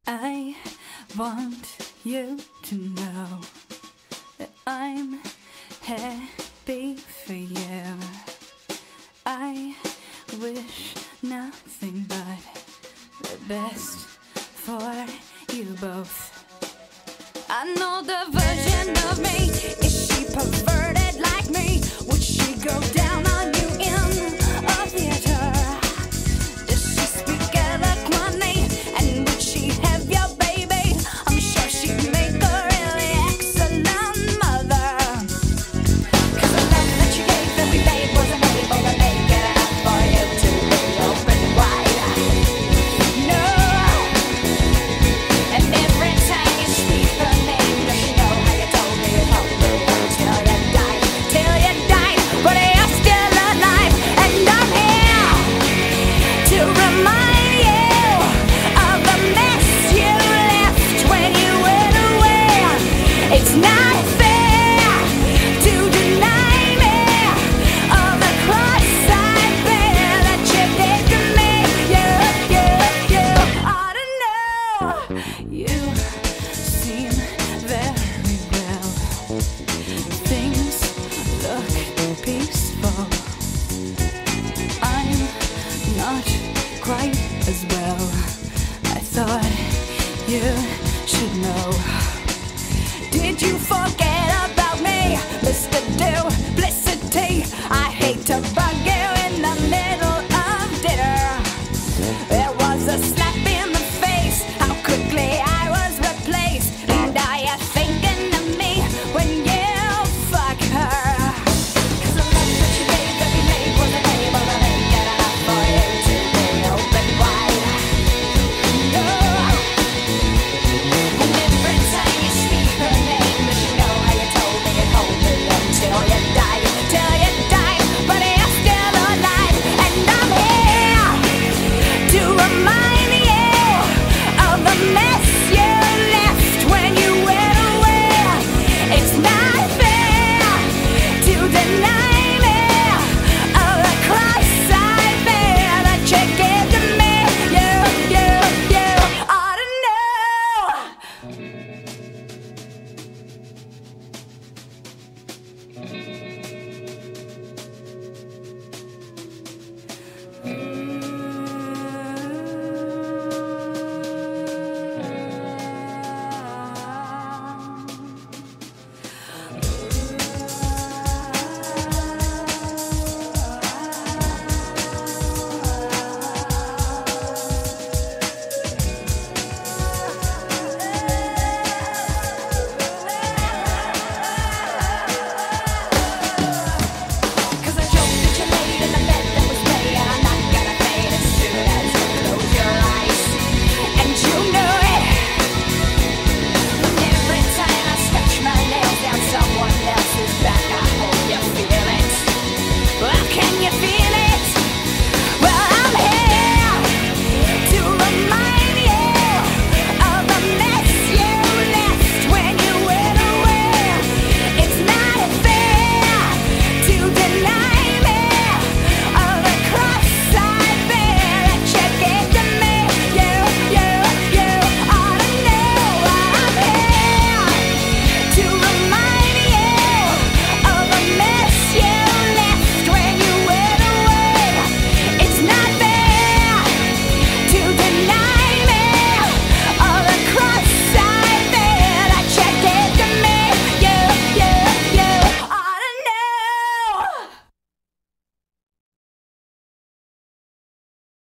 I want you to know that I'm happy for you. I wish nothing but the best for you both. I know the version of me. Is she perverted like me? Would she go down on you in a theater? Does she speak eloquently? And would she have your baby? I'm sure she'd make a really excellent mother. 'Cause the love that you gave every babe wasn't able to make it enough for you to be open wide. No. And every time you speak her name, does she know how you told me you loved me till you died? Till you died, but you're still alive. And I'm here to remind you of the mess you left when you went away. It's not fair to deny me of the cross I bear that you did to me. You ought to know. You seem very well. Things look peaceful. I'm not quite as well. I thought you should know. Did you forget?